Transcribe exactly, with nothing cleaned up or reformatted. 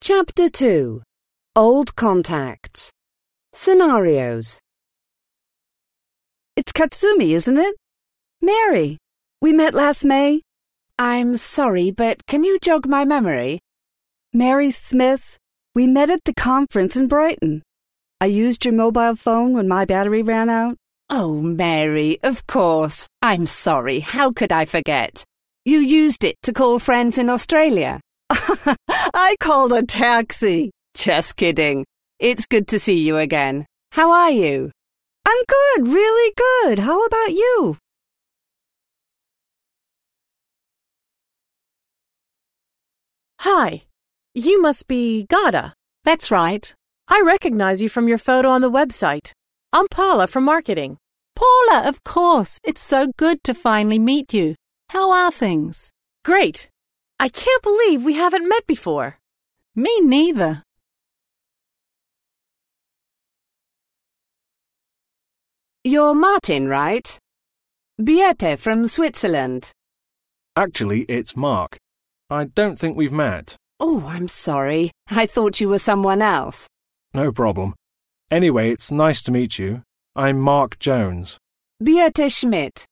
Chapter two. Old Contacts. Scenarios. It's Katsumi, isn't it? Mary, we met last May. I'm sorry, but can you jog my memory? Mary Smith. We met at the conference in Brighton. I used your mobile phone when my battery ran out. Oh, Mary, of course. I'm sorry. How could I forget? You used it to call friends in Australia. I called a taxi. Just kidding. It's good to see you again. How are you? I'm good, really good. How about you? Hi. You must be Gada. That's right. I recognize you from your photo on the website. I'm Paula from marketing. Paula, of course. It's so good to finally meet you. How are things? Great. I can't believe we haven't met before. Me neither. You're Martin, right? Beate from Switzerland. Actually, it's Mark. I don't think we've met. Oh, I'm sorry. I thought you were someone else. No problem. Anyway, it's nice to meet you. I'm Mark Jones. Beate Schmidt.